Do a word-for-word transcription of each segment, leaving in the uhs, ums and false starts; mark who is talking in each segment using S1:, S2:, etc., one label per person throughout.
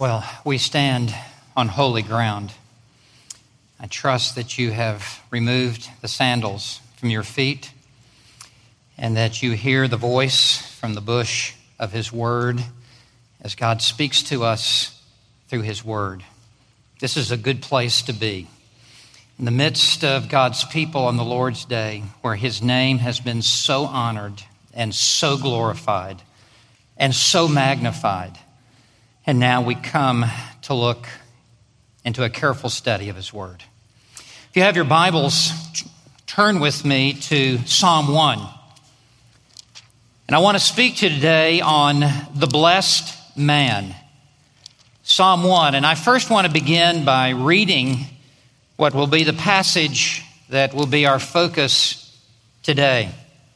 S1: Well, we stand on holy ground. I trust that you have removed the sandals from your feet and that you hear the voice from the bush of His Word as God speaks to us through His Word. This is a good place to be. In the midst of God's people on the Lord's Day, where His name has been so honored and so glorified and so magnified, and now we come to look into a careful study of His Word. If you have your Bibles, turn with me to Psalm one. And I want to speak to you today on the blessed man. Psalm one. And I first want to begin by reading what will be the passage that will be our focus today.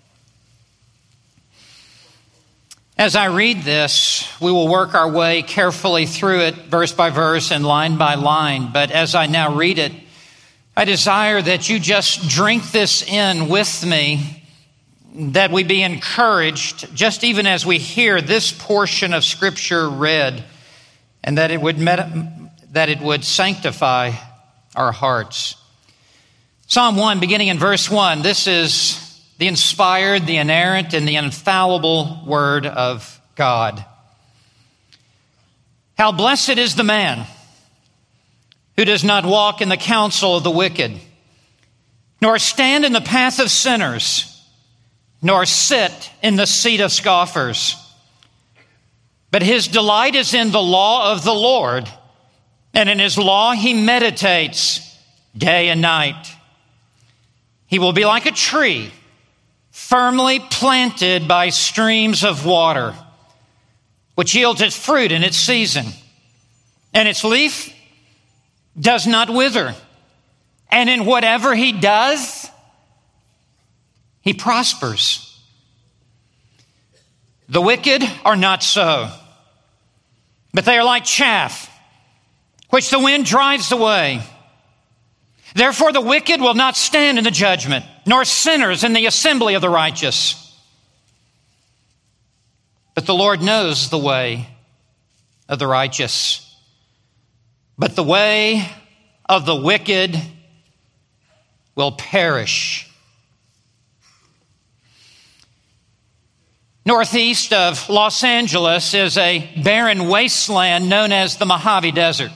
S1: As I read this, we will work our way carefully through it, verse by verse and line by line. But as I now read it, I desire that you just drink this in with me, that we be encouraged, just even as we hear this portion of Scripture read, and that it would med- that it would sanctify our hearts. Psalm one, beginning in verse one, this is the inspired, the inerrant, and the infallible Word of God. How blessed is the man who does not walk in the counsel of the wicked, nor stand in the path of sinners, nor sit in the seat of scoffers. But his delight is in the law of the Lord, and in His law he meditates day and night. He will be like a tree firmly planted by streams of water, which yields its fruit in its season, and its leaf does not wither. And in whatever he does, he prospers. The wicked are not so, but they are like chaff, which the wind drives away. Therefore the wicked will not stand in the judgment, nor sinners in the assembly of the righteous. But the Lord knows the way of the righteous, but the way of the wicked will perish. Northeast of Los Angeles is a barren wasteland known as the Mojave Desert.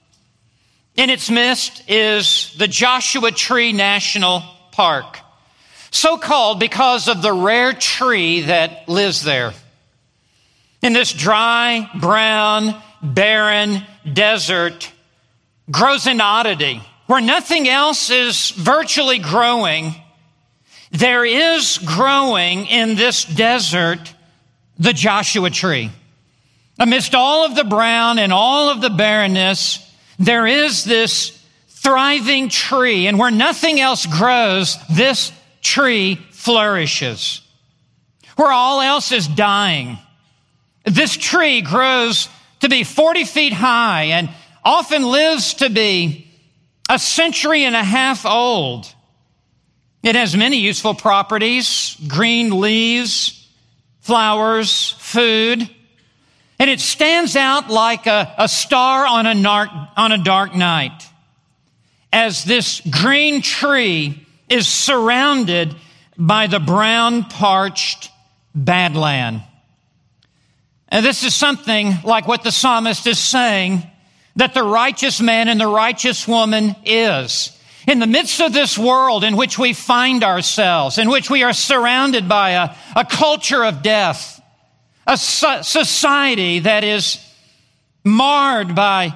S1: In its midst is the Joshua Tree National Park, so called because of the rare tree that lives there. In this dry, brown, barren desert grows an oddity where nothing else is virtually growing. There is growing in this desert the Joshua tree. Amidst all of the brown and all of the barrenness, there is this thriving tree, and where nothing else grows, this tree flourishes. Where all else is dying, this tree grows to be forty feet high and often lives to be a century and a half old. It has many useful properties: green leaves, flowers, food. And it stands out like a, a star on a, nar- on a dark night as this green tree is surrounded by the brown, parched badland. And this is something like what the psalmist is saying that the righteous man and the righteous woman is. In the midst of this world in which we find ourselves, in which we are surrounded by a, a culture of death, a society that is marred by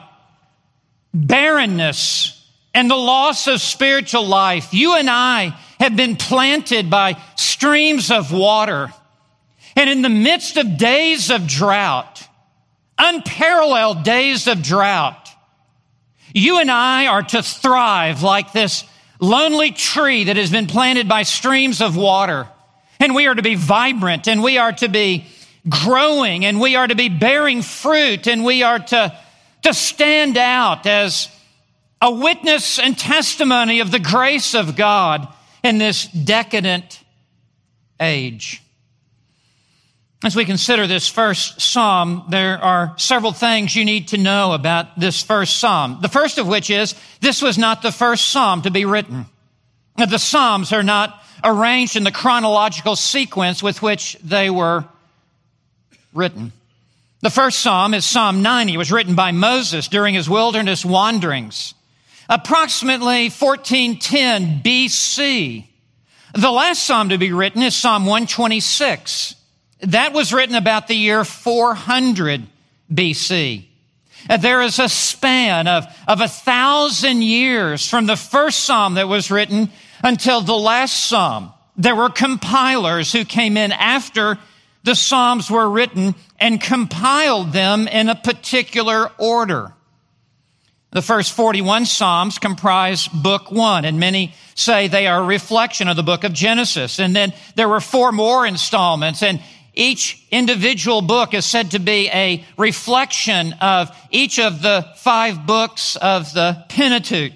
S1: barrenness and the loss of spiritual life, you and I have been planted by streams of water. And in the midst of days of drought, unparalleled days of drought, you and I are to thrive like this lonely tree that has been planted by streams of water. And we are to be vibrant, and we are to be growing, and we are to be bearing fruit, and we are to, to stand out as a witness and testimony of the grace of God in this decadent age. As we consider this first psalm, there are several things you need to know about this first psalm. The first of which is, this was not the first psalm to be written. The psalms are not arranged in the chronological sequence with which they were written. The first psalm is Psalm ninety. It was written by Moses during his wilderness wanderings, approximately fourteen ten B C. The last psalm to be written is Psalm one twenty-six. That was written about the year four hundred B C. There is a span of, of a thousand years from the first psalm that was written until the last psalm. There were compilers who came in after the psalms were written and compiled them in a particular order. The first forty-one psalms comprise book one, and many say they are a reflection of the book of Genesis. And then there were four more installments, and each individual book is said to be a reflection of each of the five books of the Pentateuch.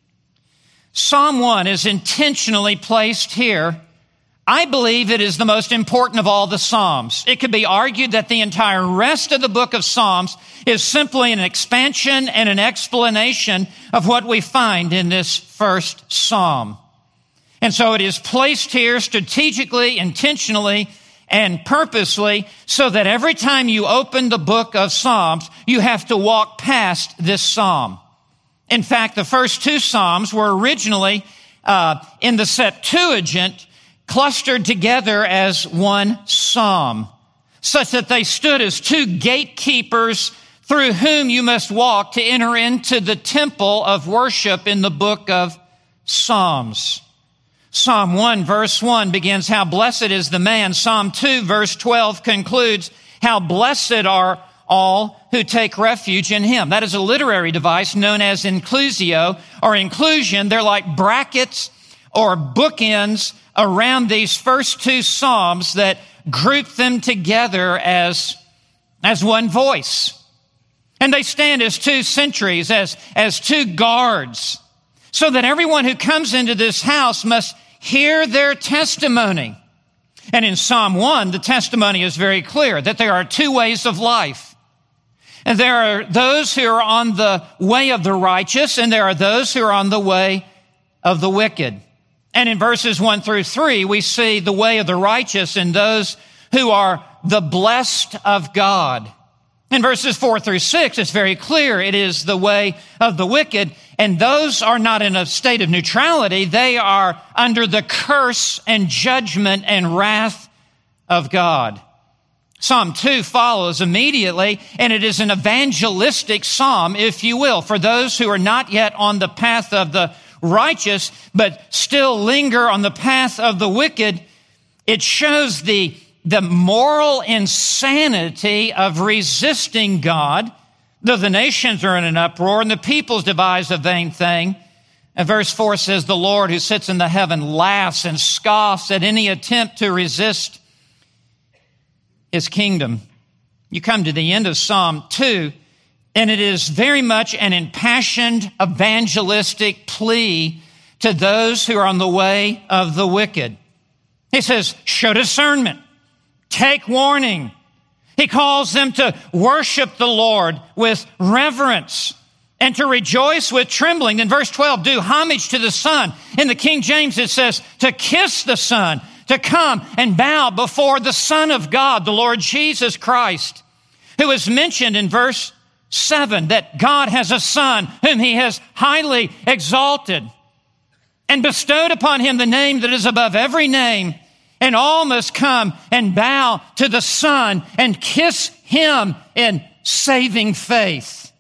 S1: Psalm one is intentionally placed here. I believe it is the most important of all the Psalms. It could be argued that the entire rest of the book of Psalms is simply an expansion and an explanation of what we find in this first Psalm. And so it is placed here strategically, intentionally, and purposely, so that every time you open the book of Psalms, you have to walk past this psalm. In fact, the first two psalms were originally uh, in the Septuagint, clustered together as one psalm, such that they stood as two gatekeepers through whom you must walk to enter into the temple of worship in the book of Psalms. Psalm one, verse one begins, "How blessed is the man." Psalm two, verse twelve concludes, "How blessed are all who take refuge in him." That is a literary device known as inclusio or inclusion. They're like brackets or bookends around these first two psalms that group them together as, as one voice. And they stand as two sentries, as, as two guards, so that everyone who comes into this house must hear their testimony. And in Psalm one, the testimony is very clear that there are two ways of life. And there are those who are on the way of the righteous, and there are those who are on the way of the wicked. And in verses one through three, we see the way of the righteous and those who are the blessed of God. In verses four through six, it's very clear it is the way of the wicked, and those are not in a state of neutrality. They are under the curse and judgment and wrath of God. Psalm two follows immediately, and it is an evangelistic psalm, if you will, for those who are not yet on the path of the righteous, but still linger on the path of the wicked. It shows the, the moral insanity of resisting God, though the nations are in an uproar and the peoples devise a vain thing. And verse four says, "The Lord who sits in the heaven laughs and scoffs at any attempt to resist his kingdom." You come to the end of Psalm two, and it is very much an impassioned evangelistic plea to those who are on the way of the wicked. He says, show discernment, take warning. He calls them to worship the Lord with reverence and to rejoice with trembling. In verse twelve, do homage to the Son. In the King James, it says to kiss the Son, to come and bow before the Son of God, the Lord Jesus Christ, who is mentioned in verse seven, that God has a Son whom he has highly exalted and bestowed upon him the name that is above every name, and all must come and bow to the Son and kiss him in saving faith.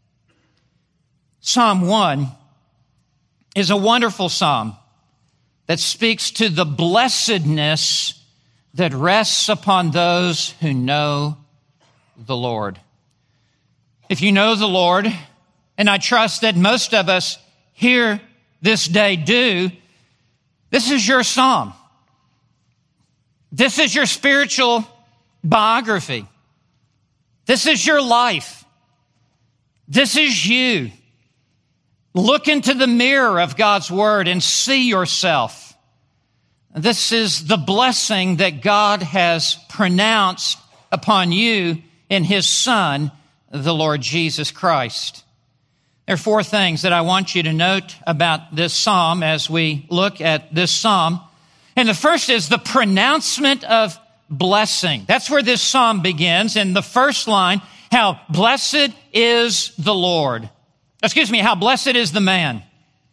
S1: Psalm one is a wonderful psalm that speaks to the blessedness that rests upon those who know the Lord. If you know the Lord, and I trust that most of us here this day do, this is your psalm. This is your spiritual biography. This is your life. This is you. Look into the mirror of God's word and see yourself. This is the blessing that God has pronounced upon you in His Son, the Lord Jesus Christ. There are four things that I want you to note about this psalm as we look at this psalm. And the first is the pronouncement of blessing. That's where this psalm begins. In the first line, how blessed is the Lord. Excuse me, how blessed is the man.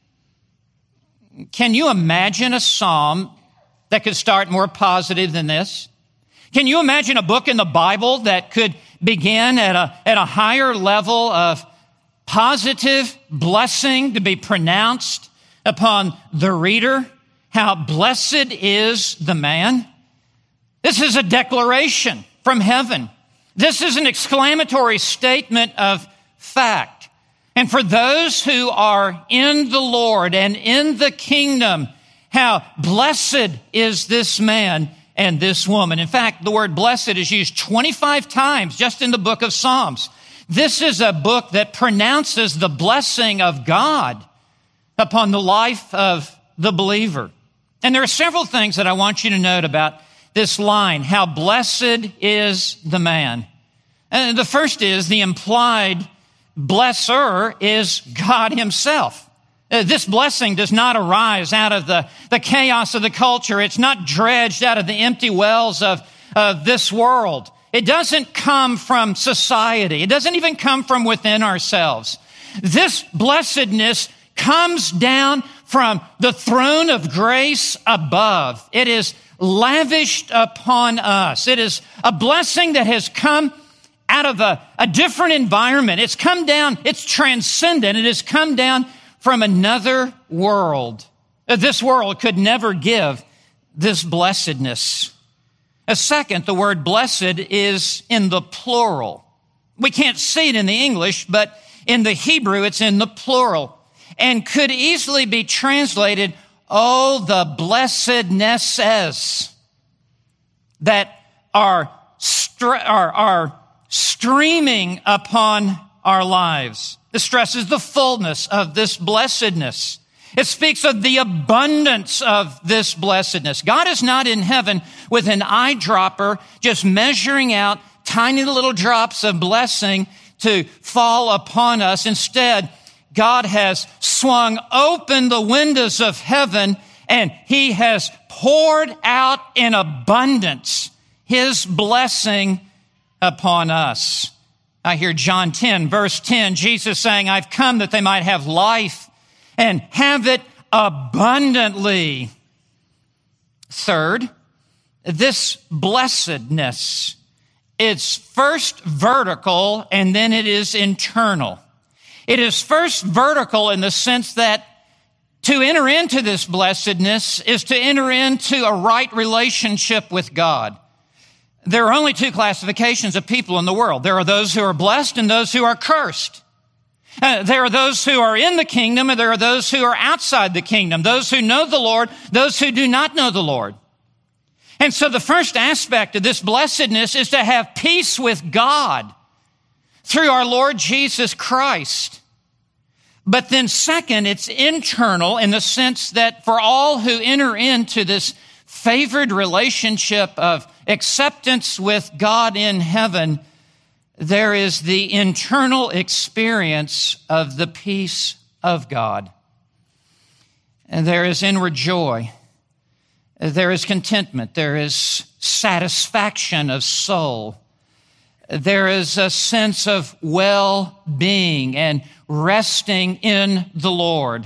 S1: Can you imagine a psalm that could start more positive than this? Can you imagine a book in the Bible that could begin at a, at a higher level of positive blessing to be pronounced upon the reader? How blessed is the man. This is a declaration from heaven. This is an exclamatory statement of fact. And for those who are in the Lord and in the kingdom, how blessed is this man and this woman. In fact, the word blessed is used twenty-five times just in the book of Psalms. This is a book that pronounces the blessing of God upon the life of the believer. And there are several things that I want you to note about this line, how blessed is the man. And the first is the implied blesser is God Himself. This blessing does not arise out of the, the chaos of the culture. It's not dredged out of the empty wells of, of this world. It doesn't come from society. It doesn't even come from within ourselves. This blessedness comes down from the throne of grace above. It is lavished upon us. It is a blessing that has come out of a, a different environment. It's come down, it's transcendent. It has come down from another world. This world could never give this blessedness. A second, the word blessed is in the plural. We can't see it in the English, but in the Hebrew, it's in the plural and could easily be translated, oh, the blessednesses that are, stre- are, are streaming upon our lives. This stresses the fullness of this blessedness. It speaks of the abundance of this blessedness. God is not in heaven with an eyedropper just measuring out tiny little drops of blessing to fall upon us. Instead, God has swung open the windows of heaven and He has poured out in abundance His blessing upon us. I hear John ten, verse ten, Jesus saying, I've come that they might have life and have it abundantly. Third, this blessedness, it's first vertical and then it is internal. It is first vertical in the sense that to enter into this blessedness is to enter into a right relationship with God. There are only two classifications of people in the world. There are those who are blessed and those who are cursed. Uh, there are those who are in the kingdom and there are those who are outside the kingdom. Those who know the Lord, those who do not know the Lord. And so the first aspect of this blessedness is to have peace with God through our Lord Jesus Christ. But then second, it's internal in the sense that for all who enter into this favored relationship of acceptance with God in heaven, there is the internal experience of the peace of God. And there is inward joy. There is contentment. There is satisfaction of soul. There is a sense of well-being and resting in the Lord.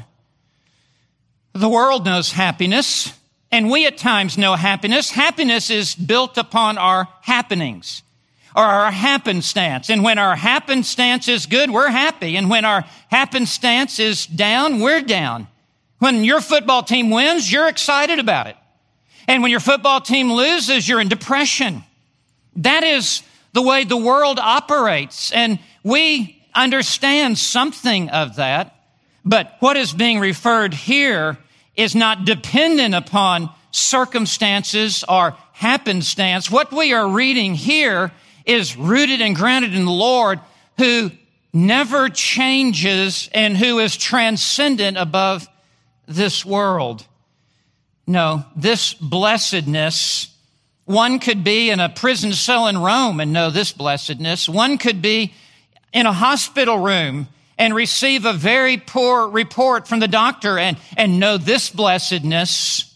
S1: The world knows happiness, and we at times know happiness. Happiness is built upon our happenings or our happenstance. And when our happenstance is good, we're happy. And when our happenstance is down, we're down. When your football team wins, you're excited about it. And when your football team loses, you're in depression. That is the way the world operates. And we understand something of that. But what is being referred here is not dependent upon circumstances or happenstance. What we are reading here is rooted and grounded in the Lord, who never changes and who is transcendent above this world. No, this blessedness, one could be in a prison cell in Rome and know this blessedness. One could be in a hospital room and receive a very poor report from the doctor and, and know this blessedness.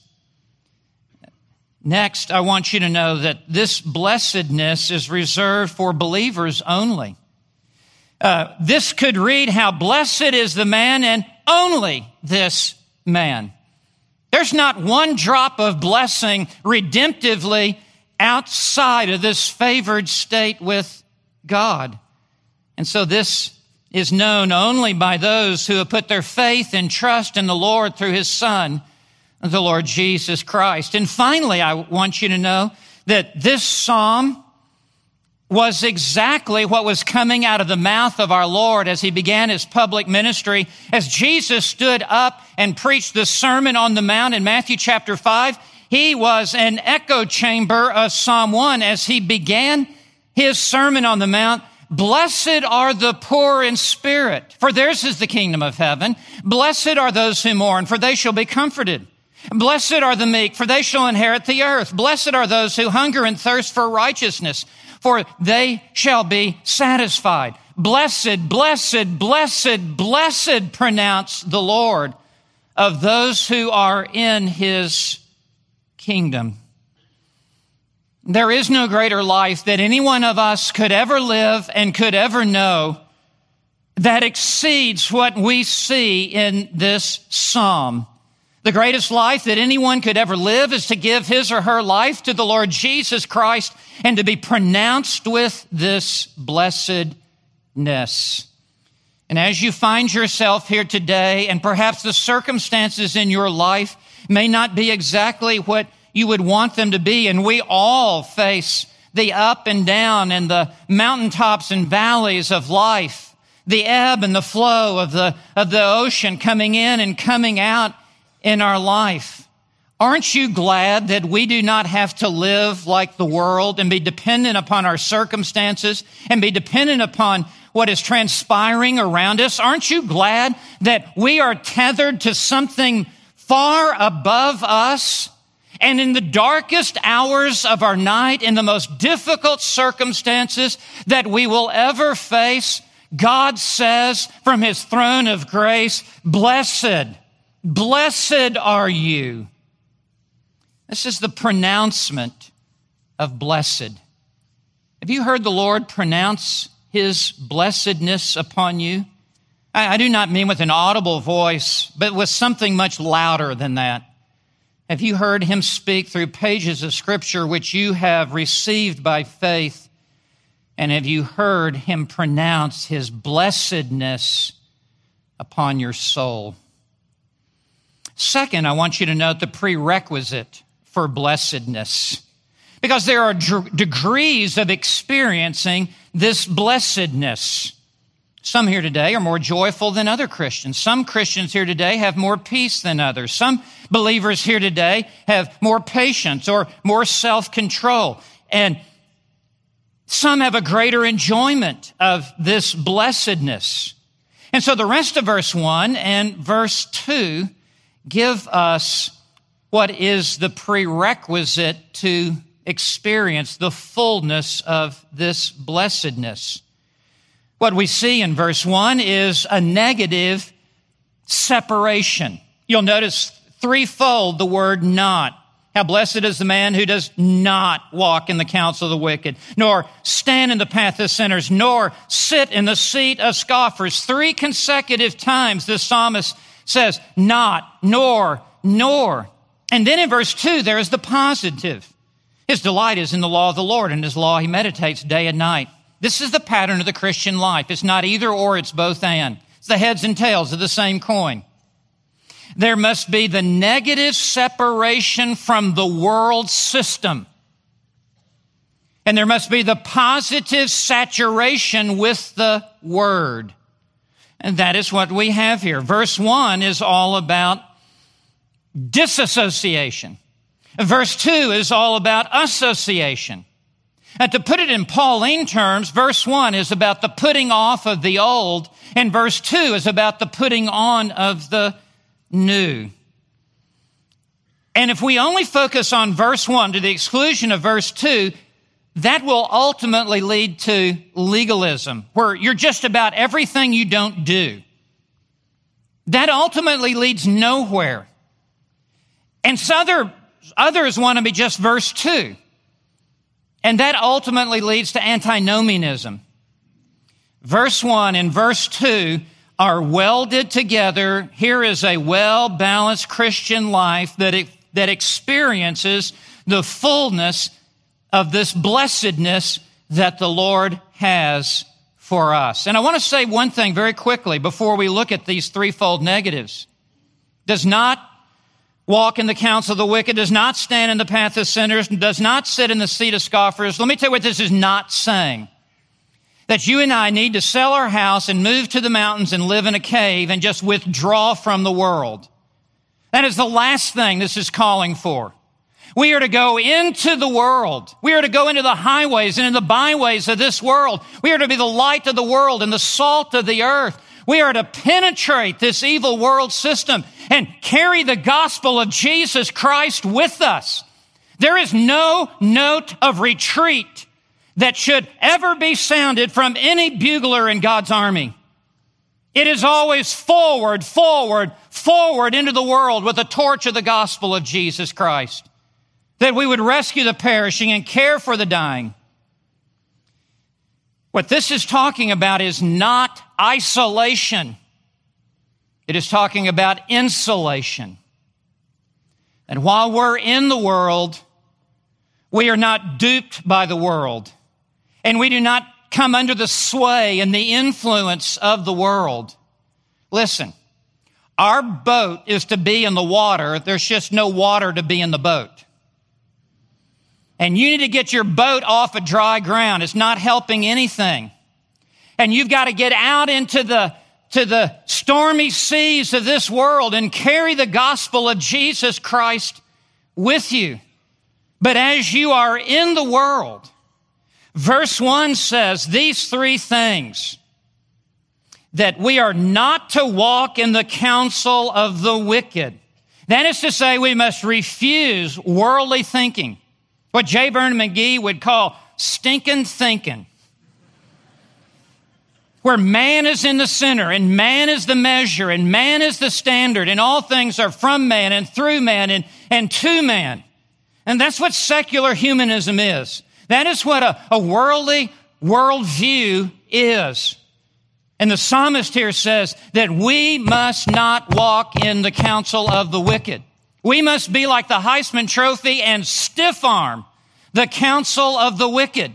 S1: Next, I want you to know that this blessedness is reserved for believers only. Uh, this could read, how blessed is the man, and only this man. There's not one drop of blessing redemptively outside of this favored state with God. And so this is known only by those who have put their faith and trust in the Lord through His Son, the Lord Jesus Christ. And finally, I want you to know that this psalm was exactly what was coming out of the mouth of our Lord as He began His public ministry. As Jesus stood up and preached the Sermon on the Mount in Matthew chapter five, He was an echo chamber of Psalm one as He began His Sermon on the Mount. Blessed are the poor in spirit, for theirs is the kingdom of heaven. Blessed are those who mourn, for they shall be comforted. Blessed are the meek, for they shall inherit the earth. Blessed are those who hunger and thirst for righteousness, for they shall be satisfied. Blessed, blessed, blessed, blessed, pronounce the Lord of those who are in His kingdom. There is no greater life that any one of us could ever live and could ever know that exceeds what we see in this psalm. The greatest life that anyone could ever live is to give his or her life to the Lord Jesus Christ and to be pronounced with this blessedness. And as you find yourself here today, and perhaps the circumstances in your life may not be exactly what you would want them to be, and we all face the up and down and the mountaintops and valleys of life, the ebb and the flow of the, of the ocean coming in and coming out in our life. Aren't you glad that we do not have to live like the world and be dependent upon our circumstances and be dependent upon what is transpiring around us? Aren't you glad that we are tethered to something far above us? And in the darkest hours of our night, in the most difficult circumstances that we will ever face, God says from His throne of grace, blessed, blessed are you. This is the pronouncement of blessed. Have you heard the Lord pronounce His blessedness upon you? I, I do not mean with an audible voice, but with something much louder than that. Have you heard Him speak through pages of Scripture which you have received by faith? And have you heard Him pronounce His blessedness upon your soul? Second, I want you to note the prerequisite for blessedness, because there are d- degrees of experiencing this blessedness. Some here today are more joyful than other Christians. Some Christians here today have more peace than others. Some believers here today have more patience or more self-control. And some have a greater enjoyment of this blessedness. And so the rest of verse one and verse two give us what is the prerequisite to experience the fullness of this blessedness. What we see in verse one is a negative separation. You'll notice threefold the word not. How blessed is the man who does not walk in the counsel of the wicked, nor stand in the path of sinners, nor sit in the seat of scoffers. Three consecutive times the psalmist says not, nor, nor. And then in verse two, there is the positive. His delight is in the law of the Lord, and His law he meditates day and night. This is the pattern of the Christian life. It's not either or, it's both and. It's the heads and tails of the same coin. There must be the negative separation from the world system. And there must be the positive saturation with the Word. And that is what we have here. Verse one is all about disassociation. Verse two is all about association. And to put it in Pauline terms, verse one is about the putting off of the old, and verse two is about the putting on of the new. And if we only focus on verse one to the exclusion of verse two, that will ultimately lead to legalism, where you're just about everything you don't do. That ultimately leads nowhere. And so other, others want to be just verse two. And that ultimately leads to antinomianism. Verse one and verse two are welded together. Here is a well-balanced Christian life that, it, that experiences the fullness of this blessedness that the Lord has for us. And I want to say one thing very quickly before we look at these threefold negatives. Does not walk in the counsel of the wicked, does not stand in the path of sinners, does not sit in the seat of scoffers. Let me tell you what this is not saying. That you and I need to sell our house and move to the mountains and live in a cave and just withdraw from the world. That is the last thing this is calling for. We are to go into the world. We are to go into the highways and in the byways of this world. We are to be the light of the world and the salt of the earth. We are to penetrate this evil world system and carry the gospel of Jesus Christ with us. There is no note of retreat that should ever be sounded from any bugler in God's army. It is always forward, forward, forward into the world with the torch of the gospel of Jesus Christ. That we would rescue the perishing and care for the dying. What this is talking about is not isolation. It is talking about insulation. And while we're in the world, we are not duped by the world. And we do not come under the sway and the influence of the world. Listen, our boat is to be in the water. There's just no water to be in the boat. And you need to get your boat off of dry ground. It's not helping anything. And you've got to get out into the, to the stormy seas of this world and carry the gospel of Jesus Christ with you. But as you are in the world, verse one says these three things: that we are not to walk in the counsel of the wicked. That is to say, we must refuse worldly thinking. What J. Vernon McGee would call stinking thinking. Where man is in the center, and man is the measure, and man is the standard, and all things are from man, and through man, and, and to man. And that's what secular humanism is. That is what a, a worldly worldview is. And the psalmist here says that we must not walk in the counsel of the wicked. We must be like the Heisman Trophy and stiff-arm the counsel of the wicked.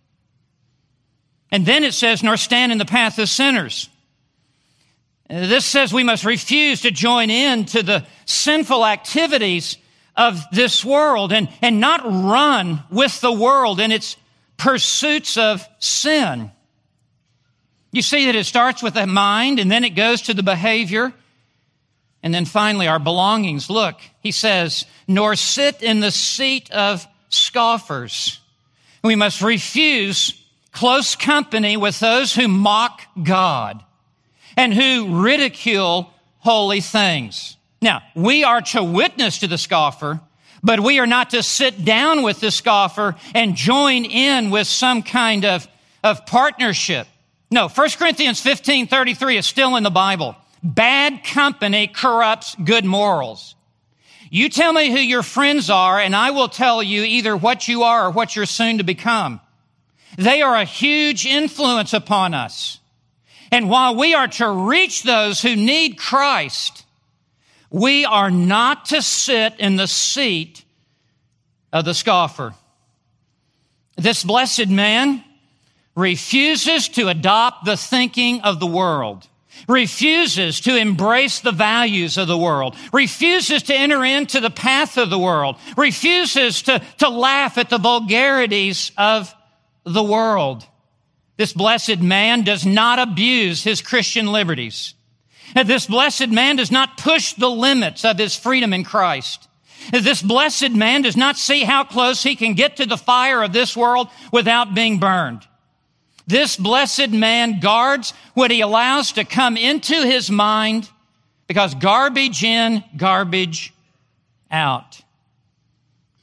S1: And then it says, nor stand in the path of sinners. This says we must refuse to join in to the sinful activities of this world and, and not run with the world in its pursuits of sin. You see that it starts with the mind, and then it goes to the behavior, and then finally our belongings. Look, he says, nor sit in the seat of scoffers. We must refuse close company with those who mock God and who ridicule holy things. Now, we are to witness to the scoffer, but we are not to sit down with the scoffer and join in with some kind of, of partnership. No, First Corinthians fifteen thirty-three is still in the Bible. Bad company corrupts good morals. You tell me who your friends are, and I will tell you either what you are or what you're soon to become. They are a huge influence upon us. And while we are to reach those who need Christ, we are not to sit in the seat of the scoffer. This blessed man refuses to adopt the thinking of the world, refuses to embrace the values of the world, refuses to enter into the path of the world, refuses to, to laugh at the vulgarities of the world. This blessed man does not abuse his Christian liberties. This blessed man does not push the limits of his freedom in Christ. This blessed man does not see how close he can get to the fire of this world without being burned. This blessed man guards what he allows to come into his mind, because garbage in, garbage out.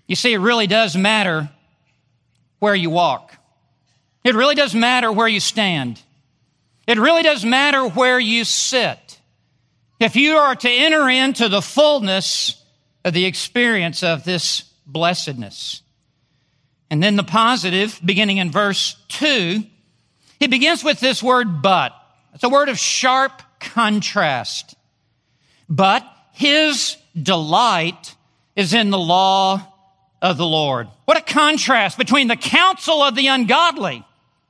S1: You see, it really does matter where you walk. It really does matter where you stand. It really does matter where you sit. If you are to enter into the fullness of the experience of this blessedness. And then the positive, beginning in verse two, he begins with this word but. It's a word of sharp contrast. But his delight is in the law of the Lord. What a contrast between the counsel of the ungodly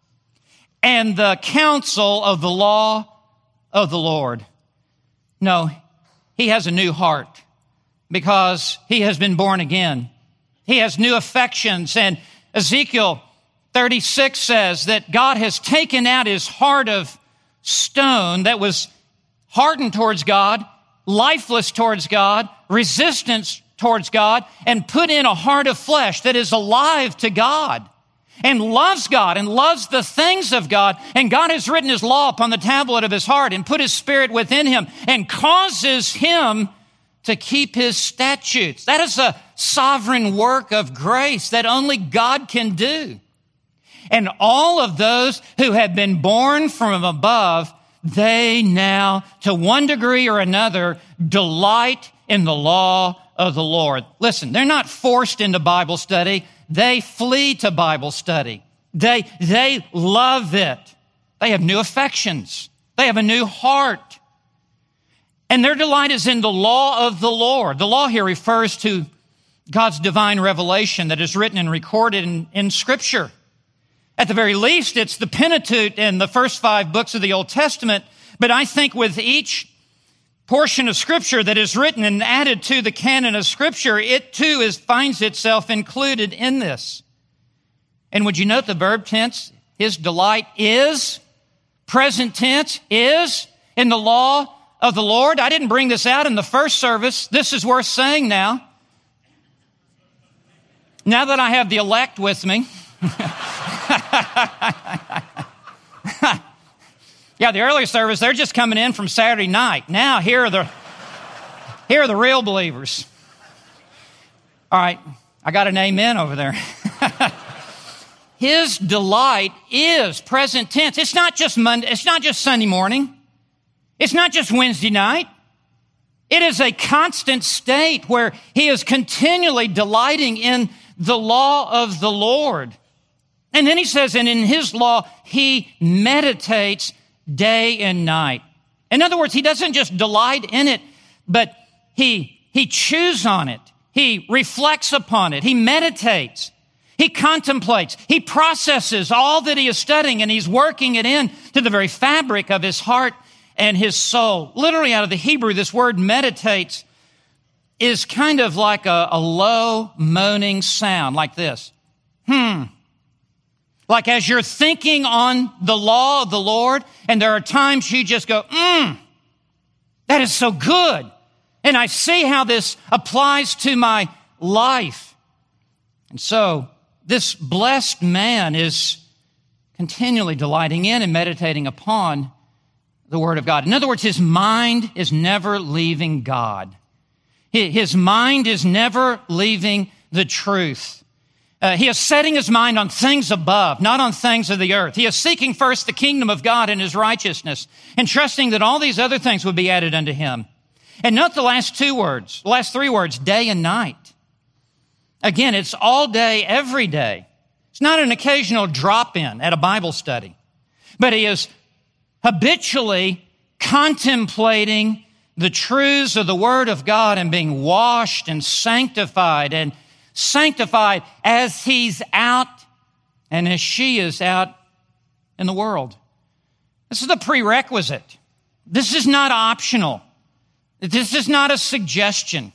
S1: and the counsel of the law of the Lord. No, he has a new heart because he has been born again. He has new affections. And Ezekiel thirty-six says that God has taken out his heart of stone that was hardened towards God, lifeless towards God, resistance towards God, and put in a heart of flesh that is alive to God and loves God and loves the things of God. And God has written his law upon the tablet of his heart and put his spirit within him and causes him to keep his statutes. That is a sovereign work of grace that only God can do. And all of those who have been born from above, they now, to one degree or another, delight in the law of the Lord. Listen, they're not forced into Bible study. They flee to Bible study. They, they love it. They have new affections. They have a new heart. And their delight is in the law of the Lord. The law here refers to God's divine revelation that is written and recorded in, in Scripture. At the very least, it's the Pentateuch and the first five books of the Old Testament. But I think with each portion of Scripture that is written and added to the canon of Scripture, it too is, finds itself included in this. And would you note the verb tense? His delight is, present tense, is in the law of the Lord. I didn't bring this out in the first service. This is worth saying now. Now that I have the elect with me. Yeah, the early service, they're just coming in from Saturday night. Now, here are the, here are the real believers. All right, I got an amen over there. His delight is present tense. It's not just Monday, it's not just Sunday morning. It's not just Wednesday night. It is a constant state where he is continually delighting in the law of the Lord. And then he says, and in his law, he meditates day and night. In other words, he doesn't just delight in it, but he, he chews on it. He reflects upon it. He meditates. He contemplates. He processes all that he is studying, and he's working it in to the very fabric of his heart and his soul. Literally out of the Hebrew, this word meditates is kind of like a, a low moaning sound like this. Hmm. Like as you're thinking on the law of the Lord, and there are times you just go, mmm, that is so good. And I see how this applies to my life. And so this blessed man is continually delighting in and meditating upon the Word of God. In other words, his mind is never leaving God. His mind is never leaving the truth. Uh, he is setting his mind on things above, not on things of the earth. He is seeking first the kingdom of God and his righteousness, and trusting that all these other things would be added unto him. And note the last two words, the last three words, day and night. Again, it's all day, every day. It's not an occasional drop-in at a Bible study, but he is habitually contemplating the truths of the Word of God and being washed and sanctified and sanctified as he's out and as she is out in the world. This is the prerequisite. This is not optional. This is not a suggestion.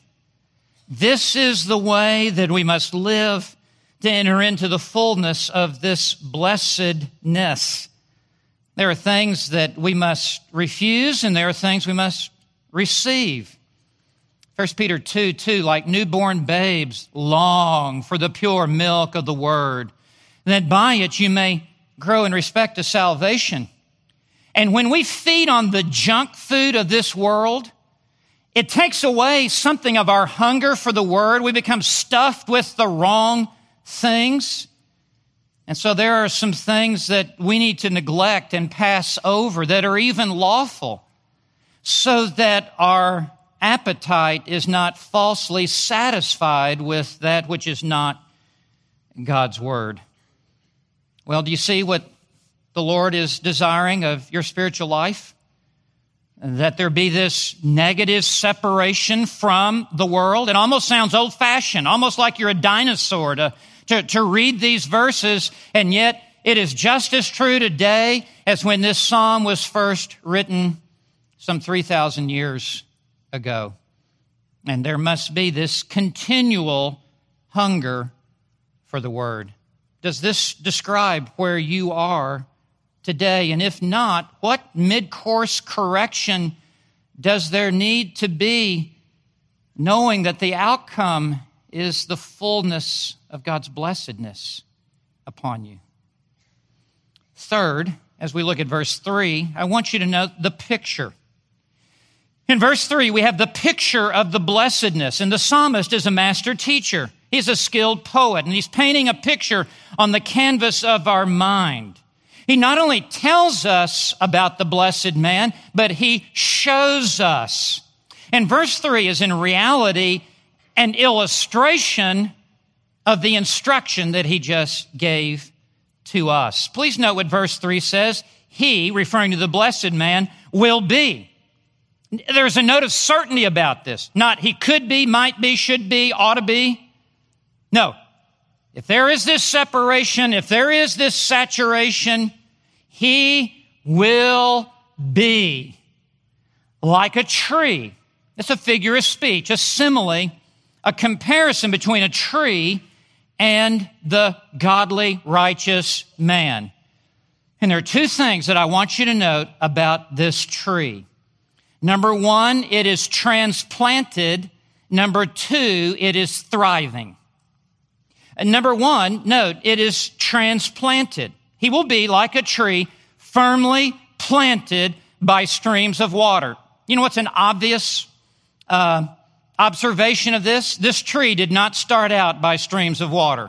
S1: This is the way that we must live to enter into the fullness of this blessedness. There are things that we must refuse, and there are things we must receive. First Peter two, two, like newborn babes, long for the pure milk of the word, that by it you may grow in respect to salvation. And when we feed on the junk food of this world, It takes away something of our hunger for the Word. We become stuffed with the wrong things. And so there are some things that we need to neglect and pass over that are even lawful, so that our appetite is not falsely satisfied with that which is not God's Word. Well, do you see what the Lord is desiring of your spiritual life? That there be this negative separation from the world. It almost sounds old-fashioned, almost like you're a dinosaur to, to, to read these verses, and yet it is just as true today as when this psalm was first written some three thousand years ago. And there must be this continual hunger for the Word. Does this describe where you are today? And if not, what mid-course correction does there need to be, knowing that the outcome is the fullness of God's blessedness upon you? Third, as we look at verse three, I want you to note the picture. In verse three, we have the picture of the blessedness, and the psalmist is a master teacher. He's a skilled poet, and he's painting a picture on the canvas of our mind. He not only tells us about the blessed man, but he shows us. And verse three is in reality an illustration of the instruction that he just gave to us. Please note what verse three says. He, referring to the blessed man, will be. There's a note of certainty about this. Not he could be, might be, should be, ought to be. No. If there is this separation, if there is this saturation, he will be like a tree. It's a figure of speech, a simile, a comparison between a tree and the godly, righteous man. And there are two things that I want you to note about this tree. Number one, it is transplanted. Number two, it is thriving. And number one, note, it is transplanted. He will be like a tree firmly planted by streams of water. You know what's an obvious uh, observation of this? This tree did not start out by streams of water.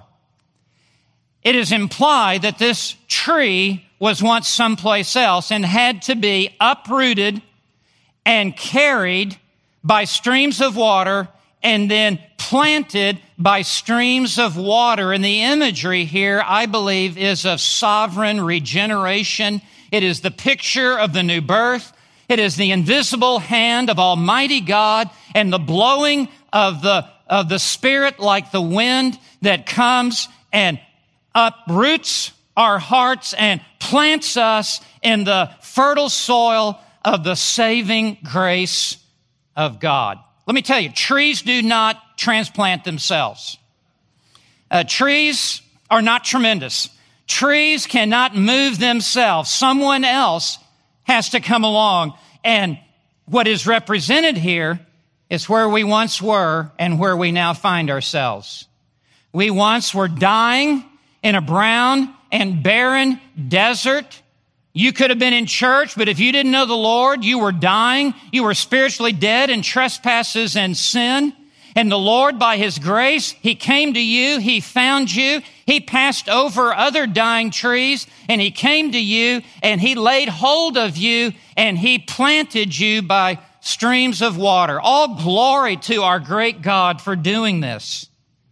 S1: It is implied that this tree was once someplace else and had to be uprooted and carried by streams of water and then planted by streams of water. And the imagery here, I believe, is of sovereign regeneration. It is the picture of the new birth. It is the invisible hand of Almighty God and the blowing of the, of the Spirit like the wind that comes and uproots our hearts and plants us in the fertile soil of the saving grace of God. Let me tell you, trees do not transplant themselves. Uh, trees are not tremendous. Trees cannot move themselves. Someone else has to come along. And what is represented here is where we once were and where we now find ourselves. We once were dying in a brown and barren desert. You could have been in church, but if you didn't know the Lord, you were dying. You were spiritually dead in trespasses and sin. And the Lord, by His grace, He came to you. He found you. He passed over other dying trees, and He came to you, and He laid hold of you, and He planted you by streams of water. All glory to our great God for doing this.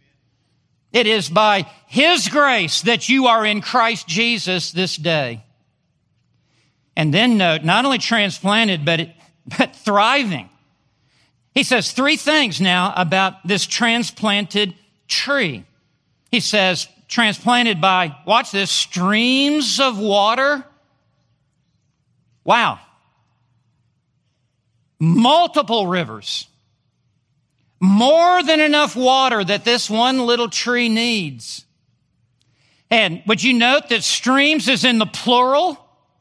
S1: It is by His grace that you are in Christ Jesus this day. And then note, not only transplanted, but, it, but thriving. He says three things now about this transplanted tree. He says, transplanted by, watch this, streams of water. Wow. Multiple rivers. More than enough water that this one little tree needs. And would you note that streams is in the plural?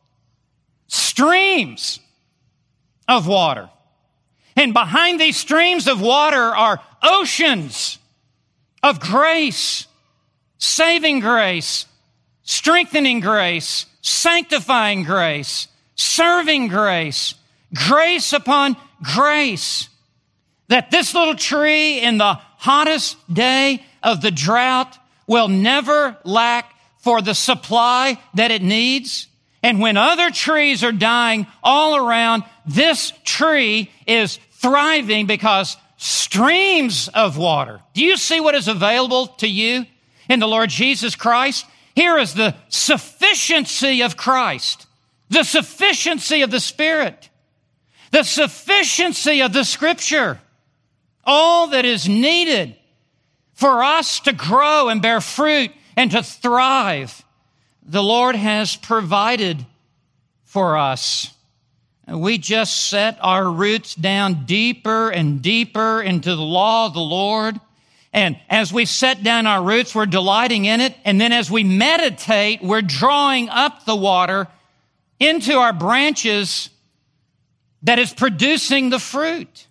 S1: Streams of water. And behind these streams of water are oceans of grace, saving grace, strengthening grace, sanctifying grace, serving grace, grace upon grace. that this little tree in the hottest day of the drought will never lack for the supply that it needs. And when other trees are dying all around, this tree is thriving because streams of water. Do you see what is available to you in the Lord Jesus Christ? Here is the sufficiency of Christ, the sufficiency of the Spirit, the sufficiency of the Scripture, all that is needed for us to grow and bear fruit and to thrive. The Lord has provided for us. We just set our roots down deeper and deeper into the law of the Lord. And as we set down our roots, we're delighting in it. And then as we meditate, we're drawing up the water into our branches that is producing the fruit.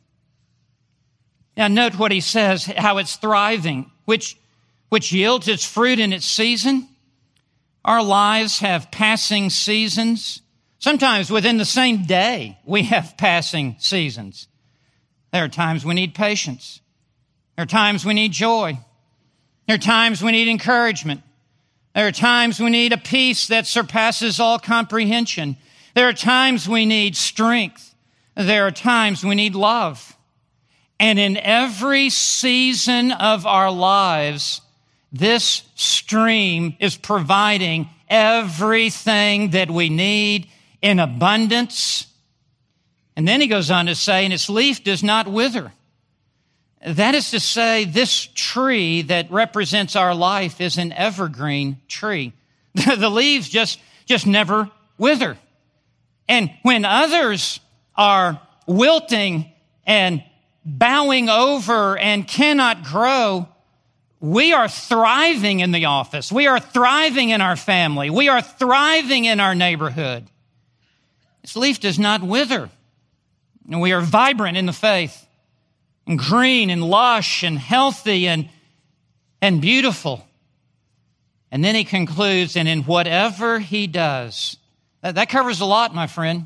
S1: Now note what he says, how it's thriving, which, which yields its fruit in its season. Our lives have passing seasons. Sometimes within the same day, we have passing seasons. There are times we need patience. There are times we need joy. There are times we need encouragement. There are times we need a peace that surpasses all comprehension. There are times we need strength. There are times we need love. And in every season of our lives, this stream is providing everything that we need in abundance. And then he goes on to say, and its leaf does not wither. That is to say, this tree that represents our life is an evergreen tree. The leaves just, just never wither. And when others are wilting and bowing over and cannot grow, we are thriving in the office. We are thriving in our family. We are thriving in our neighborhood. This leaf does not wither. And we are vibrant in the faith, and green and lush and healthy and, and beautiful. And then he concludes, and in whatever he does, that, that covers a lot, my friend.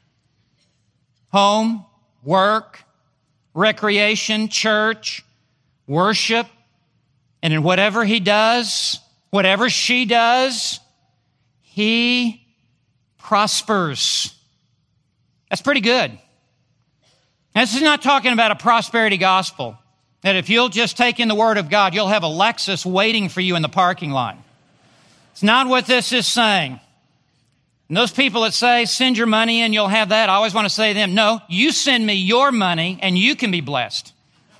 S1: Home, work, recreation, church, worship, and in whatever he does, whatever she does, he prospers. That's pretty good. This is not talking about a prosperity gospel, that if you'll just take in the Word of God, you'll have a Lexus waiting for you in the parking lot. It's not what this is saying. And those people that say, send your money and you'll have that, I always want to say to them, no, you send me your money and you can be blessed.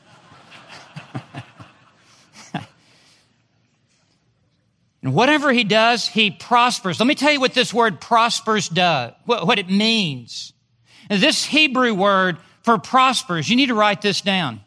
S1: And whatever he does, he prospers. Let me tell you what this word prospers does, what, what it means. This Hebrew word for prospers, you need to write this down.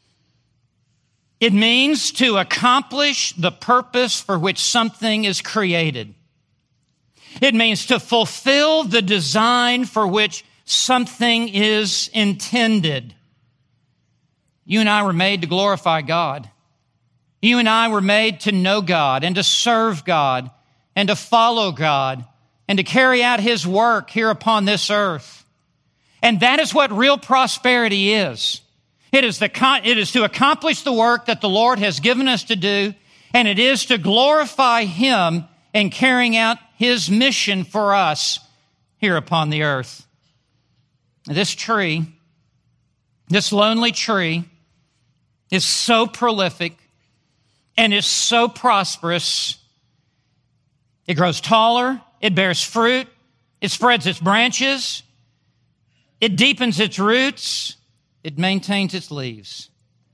S1: It means to accomplish the purpose for which something is created. It means to fulfill the design for which something is intended. You and I were made to glorify God. You and I were made to know God and to serve God and to follow God and to carry out His work here upon this earth. And that is what real prosperity is. It is, the, it is to accomplish the work that the Lord has given us to do, and it is to glorify Him in carrying out His mission for us here upon the earth. This tree, this lonely tree, is so prolific and is so prosperous. It grows taller, it bears fruit, it spreads its branches, it deepens its roots, it maintains its leaves.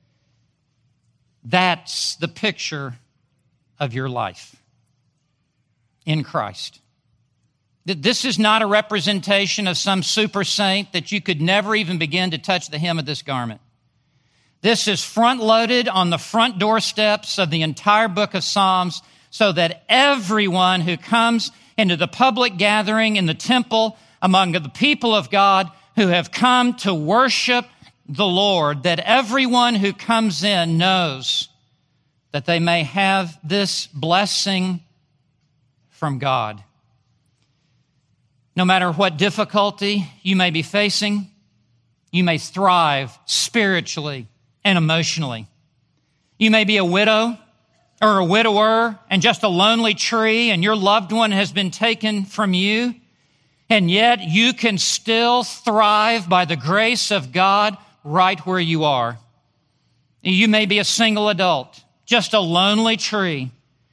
S1: That's the picture of your life in Christ. This is not a representation of some super saint that you could never even begin to touch the hem of this garment. This is front-loaded on the front doorsteps of the entire book of Psalms so that everyone who comes into the public gathering in the temple among the people of God who have come to worship the Lord, that everyone who comes in knows that they may have this blessing from God. No matter what difficulty you may be facing, you may thrive spiritually and emotionally. You may be a widow or a widower and just a lonely tree, and your loved one has been taken from you, and yet you can still thrive by the grace of God right where you are. You may be a single adult, just a lonely tree.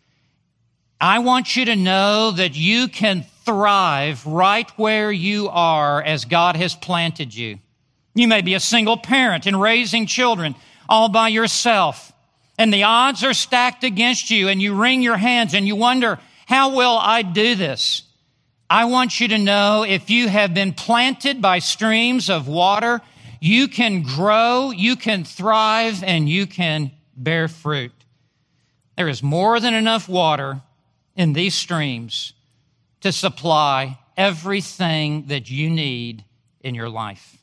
S1: I want you to know that you can thrive right where you are as God has planted you. You may be a single parent and raising children all by yourself, and the odds are stacked against you, and you wring your hands and you wonder, how will I do this? I want you to know if you have been planted by streams of water, you can grow, you can thrive, and you can bear fruit. There is more than enough water in these streams to supply everything that you need in your life.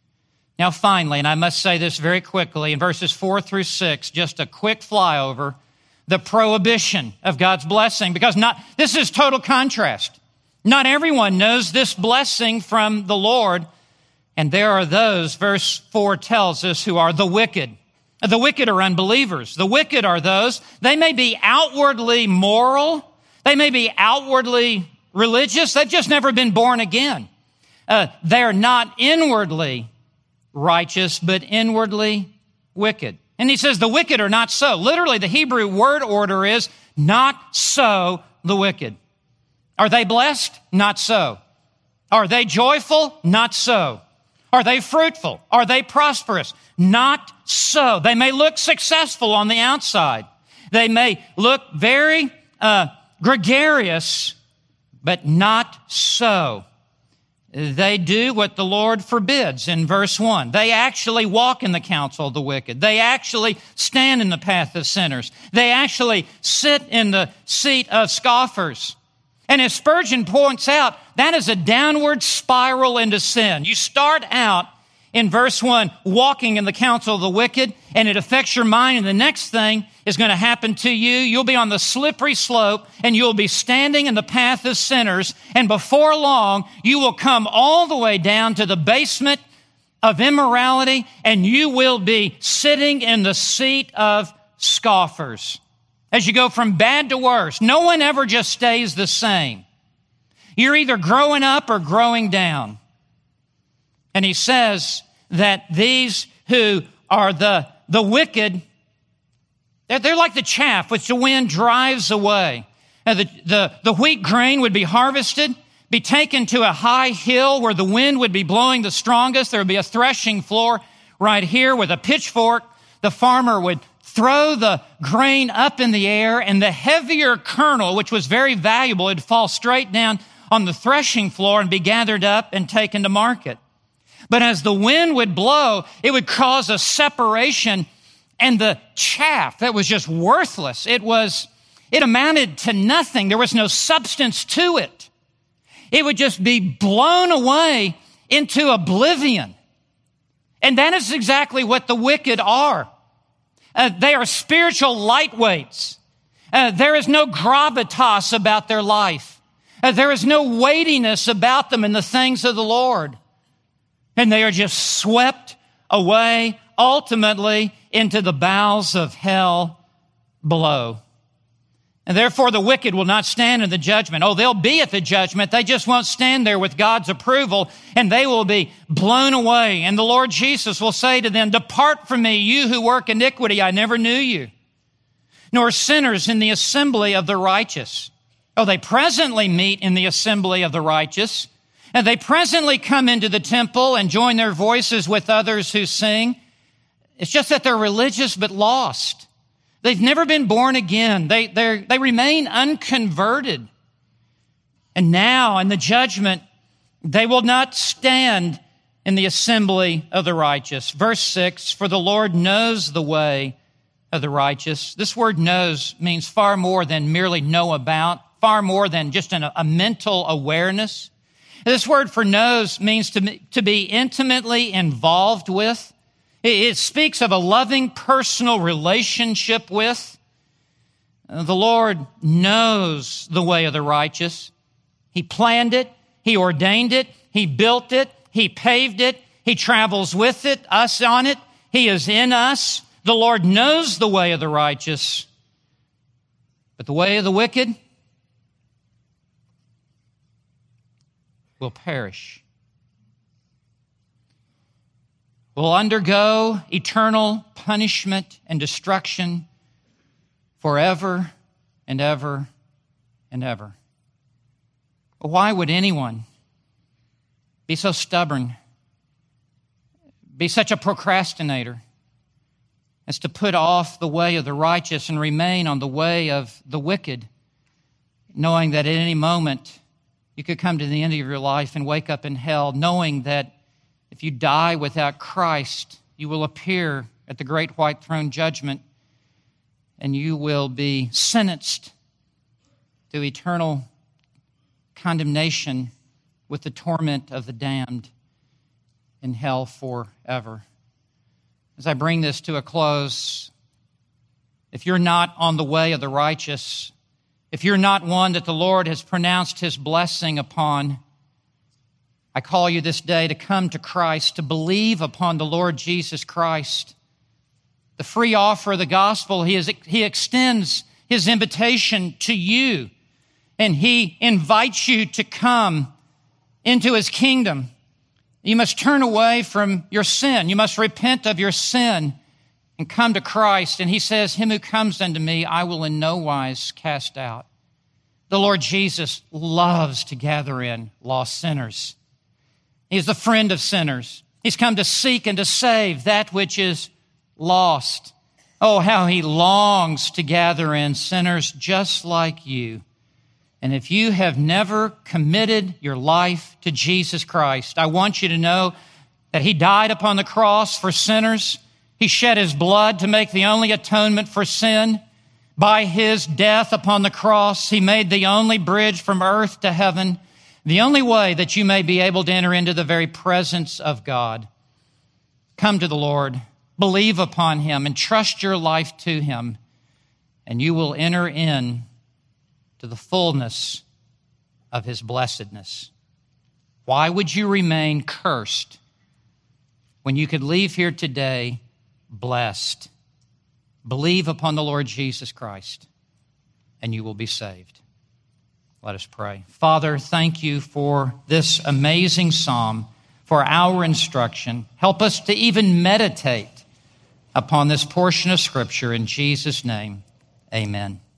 S1: Now, finally, and I must say this very quickly, in verses four through six, just a quick flyover, the prohibition of God's blessing, because not this is total contrast. Not everyone knows this blessing from the Lord, and there are those, verse four tells us, who are the wicked. The wicked are unbelievers. The wicked are those, they may be outwardly moral, they may be outwardly religious, they've just never been born again. Uh, they're not inwardly righteous, but inwardly wicked. And he says the wicked are not so. Literally, the Hebrew word order is not so the wicked. Are they blessed? Not so. Are they joyful? Not so. Are they fruitful? Are they prosperous? Not so. They may look successful on the outside. They may look very uh, gregarious, but not so. They do what the Lord forbids in verse one. They actually walk in the counsel of the wicked. They actually stand in the path of sinners. They actually sit in the seat of scoffers. And as Spurgeon points out, that is a downward spiral into sin. You start out in verse one, walking in the counsel of the wicked, and it affects your mind, and the next thing is going to happen to you. You'll be on the slippery slope, and you'll be standing in the path of sinners, and before long, you will come all the way down to the basement of immorality, and you will be sitting in the seat of scoffers. As you go from bad to worse, no one ever just stays the same. You're either growing up or growing down. And he says that these who are the, the wicked, they're, they're like the chaff which the wind drives away. Now the, the, the wheat grain would be harvested, be taken to a high hill where the wind would be blowing the strongest. There would be a threshing floor right here with a pitchfork. The farmer would throw the grain up in the air, and the heavier kernel, which was very valuable, would fall straight down on the threshing floor and be gathered up and taken to market. But as the wind would blow, it would cause a separation, and the chaff that was just worthless, it was, it amounted to nothing. There was no substance to it. It would just be blown away into oblivion. And that is exactly what the wicked are. Uh, they are spiritual lightweights. Uh, there is no gravitas about their life. Uh, there is no weightiness about them in the things of the Lord. And they are just swept away, ultimately, into the bowels of hell below. And therefore, the wicked will not stand in the judgment. Oh, they'll be at the judgment. They just won't stand there with God's approval, and they will be blown away. And the Lord Jesus will say to them, "Depart from me, you who work iniquity. I never knew you. Nor sinners in the assembly of the righteous." Oh, they presently meet in the assembly of the righteous, and they presently come into the temple and join their voices with others who sing. It's just that they're religious but lost. They've never been born again. They, they remain unconverted. And now in the judgment, they will not stand in the assembly of the righteous. Verse six, "For the Lord knows the way of the righteous." This word knows means far more than merely know about, far more than just an, a mental awareness. This word for knows means to, to be intimately involved with. It speaks of a loving personal relationship with. The Lord knows the way of the righteous. He planned it. He ordained it. He built it. He paved it. He travels with it, us on it. He is in us. The Lord knows the way of the righteous, but the way of the wicked will perish, will undergo eternal punishment and destruction forever and ever and ever. But why would anyone be so stubborn, be such a procrastinator as to put off the way of the righteous and remain on the way of the wicked, knowing that at any moment you could come to the end of your life and wake up in hell, knowing that if you die without Christ, you will appear at the great white throne judgment and you will be sentenced to eternal condemnation with the torment of the damned in hell forever. As I bring this to a close, if you're not on the way of the righteous, if you're not one that the Lord has pronounced His blessing upon, I call you this day to come to Christ, to believe upon the Lord Jesus Christ. The free offer of the gospel, He, is, he extends His invitation to you, and He invites you to come into His kingdom. You must turn away from your sin. You must repent of your sin and come to Christ. And He says, him who comes unto me, I will in no wise cast out. The Lord Jesus loves to gather in lost sinners. He is the friend of sinners. He's come to seek and to save that which is lost. Oh, how He longs to gather in sinners just like you. And if you have never committed your life to Jesus Christ, I want you to know that He died upon the cross for sinners. He shed His blood to make the only atonement for sin. By His death upon the cross, He made the only bridge from earth to heaven, the only way that you may be able to enter into the very presence of God. Come to the Lord, believe upon Him, and trust your life to Him, and you will enter in to the fullness of His blessedness. Why would you remain cursed when you could leave here today blessed? Believe upon the Lord Jesus Christ, and you will be saved. Let us pray. Father, thank you for this amazing psalm, for our instruction. Help us to even meditate upon this portion of Scripture. In Jesus' name, amen.